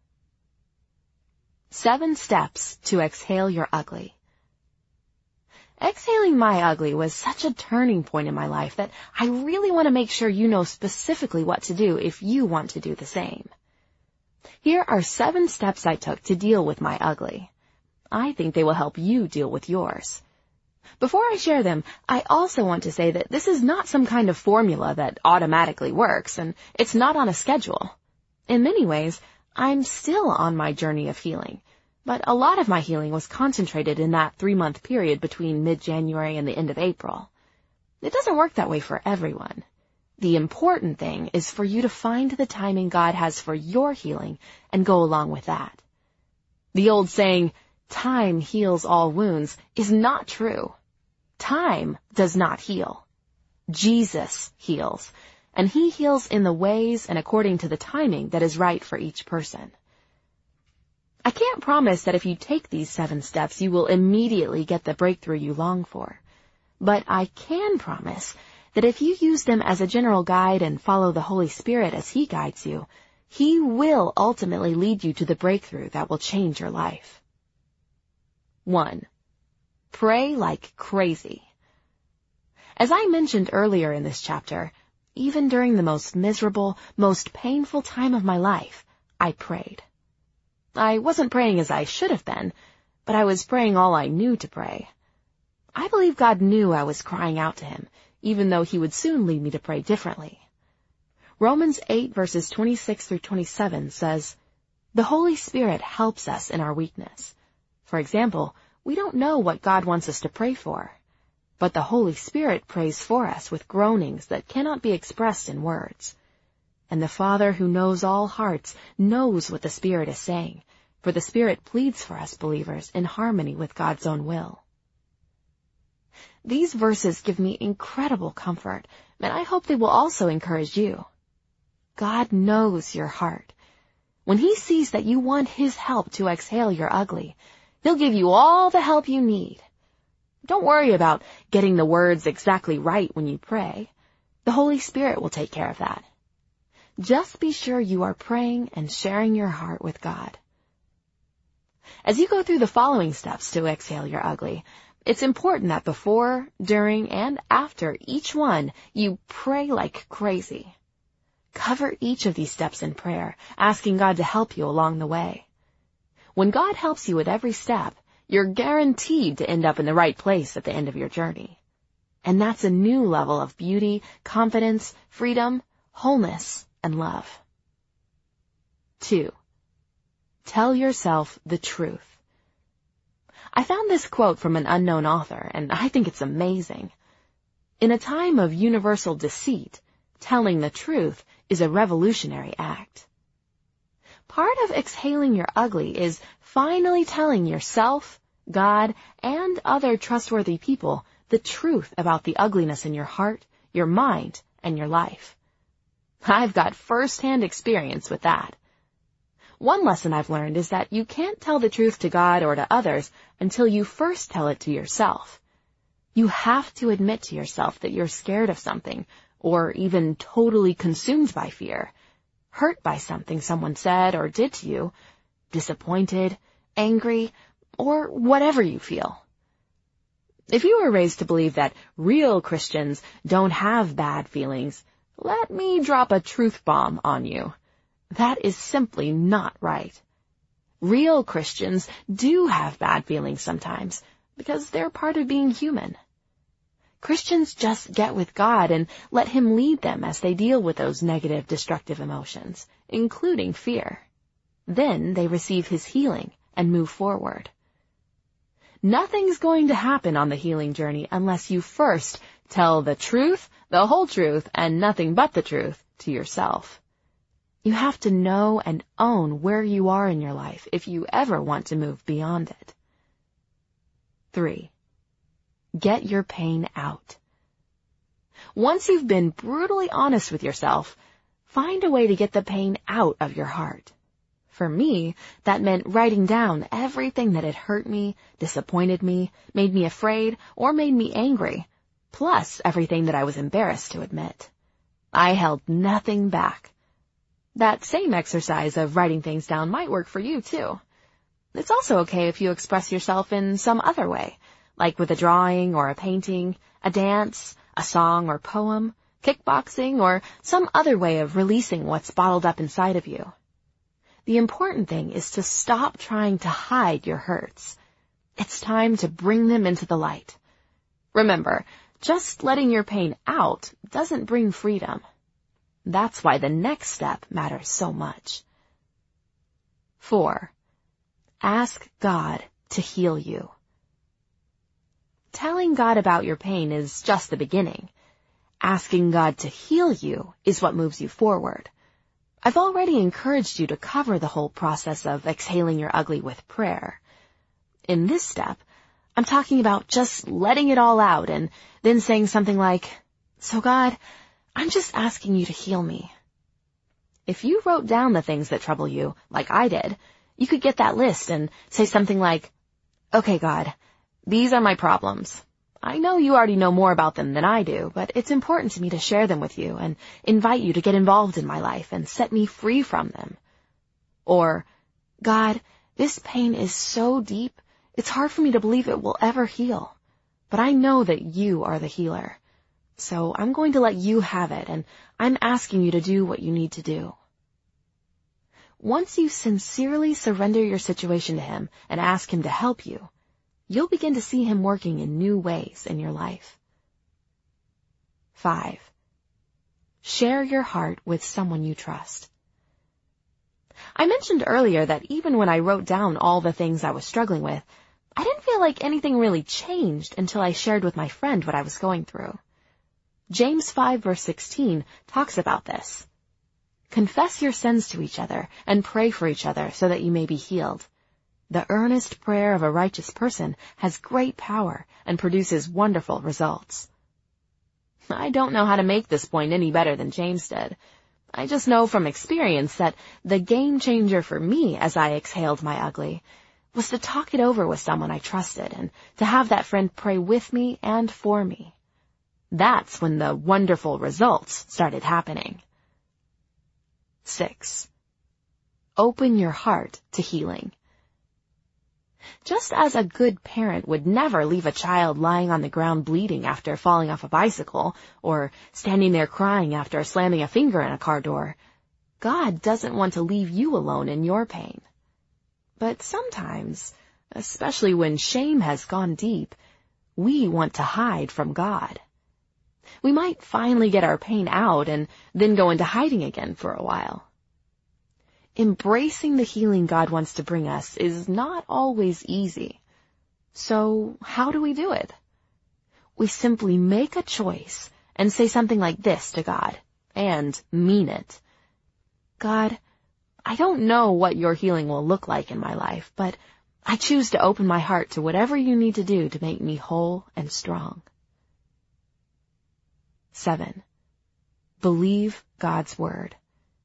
7 steps to exhale your ugly. Exhaling my ugly was such a turning point in my life that I really want to make sure you know specifically what to do if you want to do the same. Here are 7 steps I took to deal with my ugly. I think they will help you deal with yours. Before I share them, I also want to say that this is not some kind of formula that automatically works, and it's not on a schedule. In many ways, I'm still on my journey of healing, but a lot of my healing was concentrated in that 3-month period between mid-January and the end of April. It doesn't work that way for everyone. The important thing is for you to find the timing God has for your healing and go along with that. The old saying, time heals all wounds, is not true. Time does not heal. Jesus heals, and he heals in the ways and according to the timing that is right for each person. I can't promise that if you take these 7 steps, you will immediately get the breakthrough you long for. But I can promise that if you use them as a general guide and follow the Holy Spirit as he guides you, he will ultimately lead you to the breakthrough that will change your life. 1. Pray like crazy. As I mentioned earlier in this chapter, even during the most miserable, most painful time of my life, I prayed. I wasn't praying as I should have been, but I was praying all I knew to pray. I believe God knew I was crying out to him, even though he would soon lead me to pray differently. Romans 8 verses 26 through 27 says, "The Holy Spirit helps us in our weakness. For example, we don't know what God wants us to pray for, but the Holy Spirit prays for us with groanings that cannot be expressed in words. And the Father who knows all hearts knows what the Spirit is saying, for the Spirit pleads for us believers in harmony with God's own will." These verses give me incredible comfort, and I hope they will also encourage you. God knows your heart. When he sees that you want his help to exhale your ugly, he'll give you all the help you need. Don't worry about getting the words exactly right when you pray. The Holy Spirit will take care of that. Just be sure you are praying and sharing your heart with God. As you go through the following steps to exhale your ugly, it's important that before, during, and after each one, you pray like crazy. Cover each of these steps in prayer, asking God to help you along the way. When God helps you with every step, you're guaranteed to end up in the right place at the end of your journey. And that's a new level of beauty, confidence, freedom, wholeness, and love. 2. Tell yourself the truth. I found this quote from an unknown author, and I think it's amazing. In a time of universal deceit, telling the truth is a revolutionary act. Part of exhaling your ugly is finally telling yourself, God, and other trustworthy people the truth about the ugliness in your heart, your mind, and your life. I've got first-hand experience with that. One lesson I've learned is that you can't tell the truth to God or to others until you first tell it to yourself. You have to admit to yourself that you're scared of something, or even totally consumed by fear, hurt by something someone said or did to you, disappointed, angry, or whatever you feel. If you were raised to believe that real Christians don't have bad feelings, let me drop a truth bomb on you. That is simply not right. Real Christians do have bad feelings sometimes, because they're part of being human. Christians just get with God and let him lead them as they deal with those negative, destructive emotions, including fear. Then they receive his healing and move forward. Nothing's going to happen on the healing journey unless you first tell the truth, the whole truth, and nothing but the truth to yourself. You have to know and own where you are in your life if you ever want to move beyond it. 3. Get your pain out. Once you've been brutally honest with yourself, find a way to get the pain out of your heart. For me, that meant writing down everything that had hurt me, disappointed me, made me afraid, or made me angry, plus everything that I was embarrassed to admit. I held nothing back. That same exercise of writing things down might work for you, too. It's also okay if you express yourself in some other way, like with a drawing or a painting, a dance, a song or poem, kickboxing, or some other way of releasing what's bottled up inside of you. The important thing is to stop trying to hide your hurts. It's time to bring them into the light. Remember, just letting your pain out doesn't bring freedom. That's why the next step matters so much. 4. Ask God to heal you. telling God about your pain is just the beginning. Asking God to heal you is what moves you forward. I've already encouraged you to cover the whole process of exhaling your ugly with prayer. In this step, I'm talking about just letting it all out and then saying something like, "So God, I'm just asking you to heal me." If you wrote down the things that trouble you, like I did, you could get that list and say something like, "Okay, God, these are my problems. I know you already know more about them than I do, but it's important to me to share them with you and invite you to get involved in my life and set me free from them." Or, "God, this pain is so deep, it's hard for me to believe it will ever heal. But I know that you are the healer. So I'm going to let you have it, and I'm asking you to do what you need to do." Once you sincerely surrender your situation to Him and ask Him to help you, you'll begin to see Him working in new ways in your life. 5. Share your heart with someone you trust. I mentioned earlier that even when I wrote down all the things I was struggling with, I didn't feel like anything really changed until I shared with my friend what I was going through. James 5 verse 16 talks about this. "Confess your sins to each other and pray for each other so that you may be healed. The earnest prayer of a righteous person has great power and produces wonderful results." I don't know how to make this point any better than James did. I just know from experience that the game changer for me as I exhaled my ugly was to talk it over with someone I trusted and to have that friend pray with me and for me. That's when the wonderful results started happening. 6. Open your heart to healing. Just as a good parent would never leave a child lying on the ground bleeding after falling off a bicycle or standing there crying after slamming a finger in a car door, God doesn't want to leave you alone in your pain. But sometimes, especially when shame has gone deep, we want to hide from God. We might finally get our pain out and then go into hiding again for a while. Embracing the healing God wants to bring us is not always easy. So how do we do it? We simply make a choice and say something like this to God, and mean it. "God, I don't know what your healing will look like in my life, but I choose to open my heart to whatever you need to do to make me whole and strong." 7. Believe God's Word.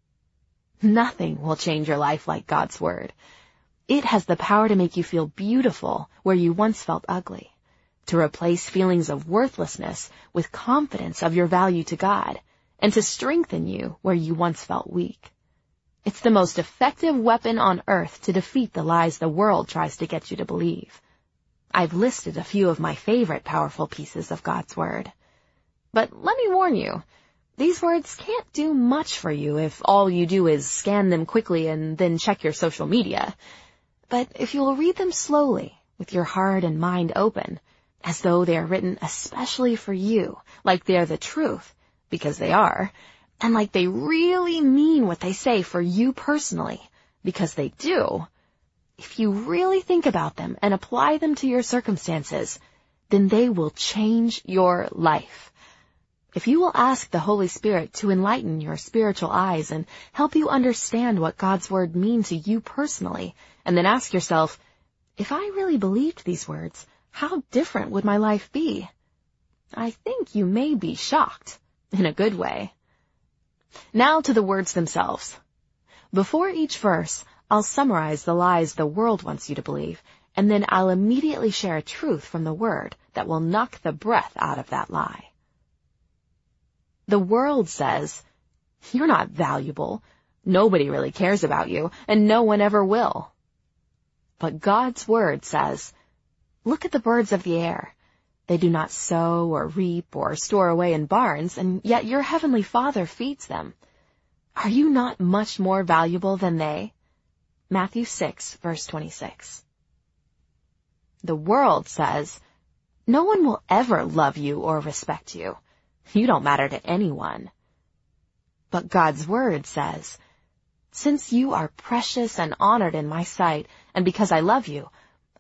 Nothing will change your life like God's Word. It has the power to make you feel beautiful where you once felt ugly, to replace feelings of worthlessness with confidence of your value to God, and to strengthen you where you once felt weak. It's the most effective weapon on earth to defeat the lies the world tries to get you to believe. I've listed a few of my favorite powerful pieces of God's Word. But let me warn you, these words can't do much for you if all you do is scan them quickly and then check your social media. But if you'll read them slowly, with your heart and mind open, as though they are written especially for you, like they're the truth, because they are, and like they really mean what they say for you personally, because they do, if you really think about them and apply them to your circumstances, then they will change your life. If you will ask the Holy Spirit to enlighten your spiritual eyes and help you understand what God's Word means to you personally, and then ask yourself, if I really believed these words, how different would my life be? I think you may be shocked, in a good way. Now to the words themselves. Before each verse, I'll summarize the lies the world wants you to believe, and then I'll immediately share a truth from the Word that will knock the breath out of that lie. The world says, "You're not valuable. Nobody really cares about you, and no one ever will." But God's Word says, "Look at the birds of the air. They do not sow or reap or store away in barns, and yet your heavenly Father feeds them. Are you not much more valuable than they?" Matthew 6, verse 26. The world says, "No one will ever love you or respect you. You don't matter to anyone." But God's Word says, "Since you are precious and honored in my sight, and because I love you,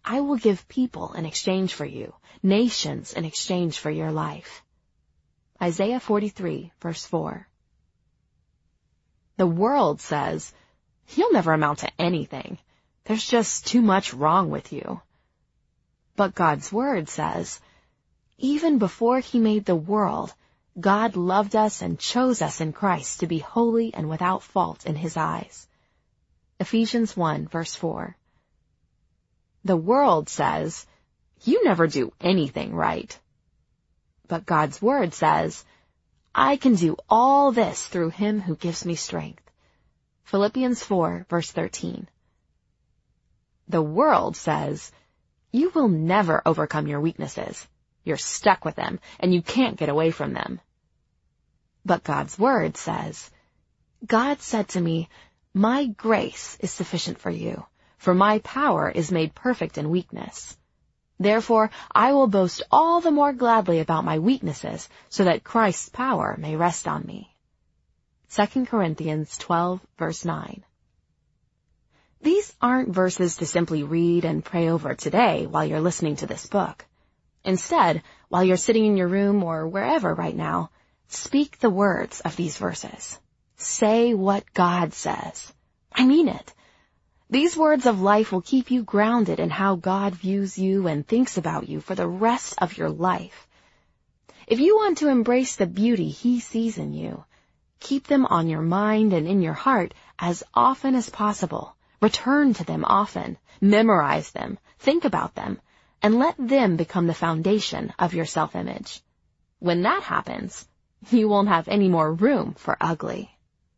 I will give people in exchange for you, nations in exchange for your life. Isaiah 43, verse 4. The world says, you'll never amount to anything. There's just too much wrong with you. But God's Word says, even before He made the world, God loved us and chose us in Christ to be holy and without fault in His eyes. Ephesians 1, verse 4. The world says, you never do anything right. But God's Word says, I can do all this through Him who gives me strength. Philippians 4, verse 13. The world says, you will never overcome your weaknesses. You're stuck with them, and you can't get away from them. But God's Word says, God said to me, my grace is sufficient for you, for my power is made perfect in weakness. Therefore, I will boast all the more gladly about my weaknesses, so that Christ's power may rest on me. 2 Corinthians 12, verse 9. These aren't verses to simply read and pray over today while you're listening to this book. Instead, while you're sitting in your room or wherever right now, speak the words of these verses. Say what God says. I mean it. These words of life will keep you grounded in how God views you and thinks about you for the rest of your life. If you want to embrace the beauty He sees in you, keep them on your mind and in your heart as often as possible. Return to them often. Memorize them. Think about them. And let them become the foundation of your self-image. When that happens, you won't have any more room for ugly.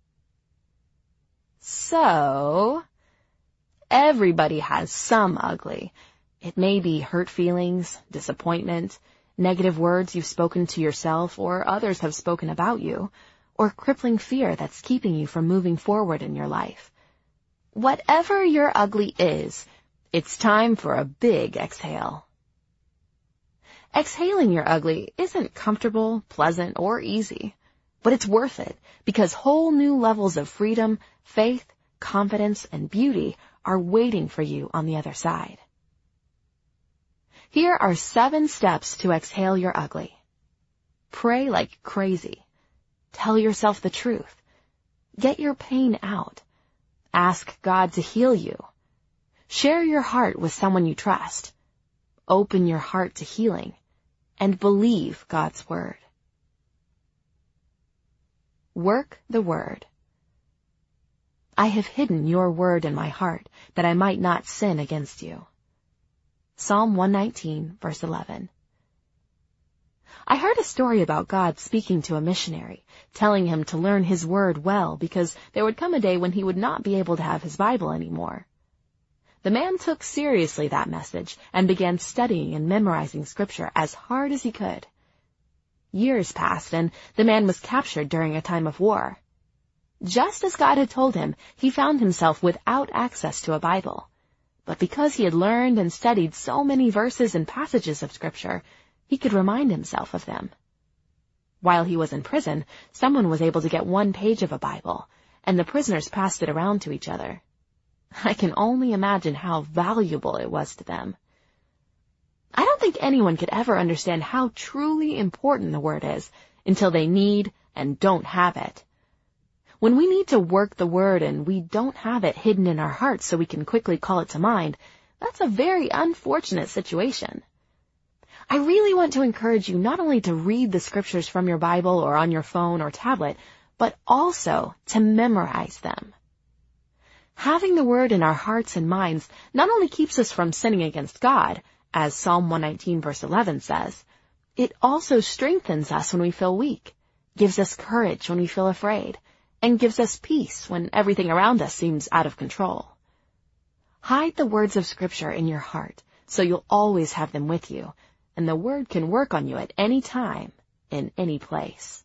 So, everybody has some ugly. It may be hurt feelings, disappointment, negative words you've spoken to yourself or others have spoken about you, or crippling fear that's keeping you from moving forward in your life. Whatever your ugly is, it's time for a big exhale. Exhaling your ugly isn't comfortable, pleasant, or easy, but it's worth it because whole new levels of freedom, faith, confidence, and beauty are waiting for you on the other side. Here are 7 steps to exhale your ugly. Pray like crazy. Tell yourself the truth. Get your pain out. Ask God to heal you. Share your heart with someone you trust. Open your heart to healing. And believe God's Word. Work the Word. I have hidden your word in my heart, that I might not sin against you. Psalm 119, verse 11. I heard a story about God speaking to a missionary, telling him to learn His Word well because there would come a day when he would not be able to have his Bible anymore. The man took seriously that message and began studying and memorizing Scripture as hard as he could. Years passed, and the man was captured during a time of war. Just as God had told him, he found himself without access to a Bible. But because he had learned and studied so many verses and passages of Scripture, he could remind himself of them. While he was in prison, someone was able to get 1 page of a Bible, and the prisoners passed it around to each other. I can only imagine how valuable it was to them. I don't think anyone could ever understand how truly important the Word is until they need and don't have it. When we need to work the Word and we don't have it hidden in our hearts so we can quickly call it to mind, that's a very unfortunate situation. I really want to encourage you not only to read the Scriptures from your Bible or on your phone or tablet, but also to memorize them. Having the Word in our hearts and minds not only keeps us from sinning against God, as Psalm 119 verse 11 says, it also strengthens us when we feel weak, gives us courage when we feel afraid, and gives us peace when everything around us seems out of control. Hide the words of Scripture in your heart so you'll always have them with you, and the Word can work on you at any time, in any place.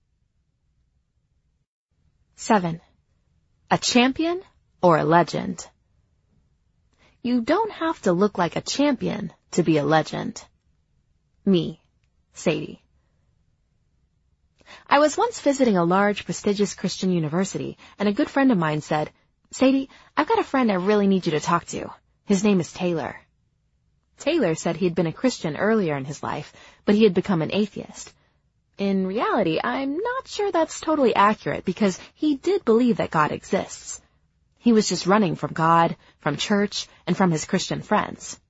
7. A champion or a legend? You don't have to look like a champion to be a legend. Me, Sadie. I was once visiting a large, prestigious Christian university, and a good friend of mine said, "Sadie, I've got a friend I really need you to talk to. His name is Taylor." Taylor said he had been a Christian earlier in his life, but he had become an atheist. In reality, I'm not sure that's totally accurate because he did believe that God exists. He was just running from God, from church, and from his Christian friends.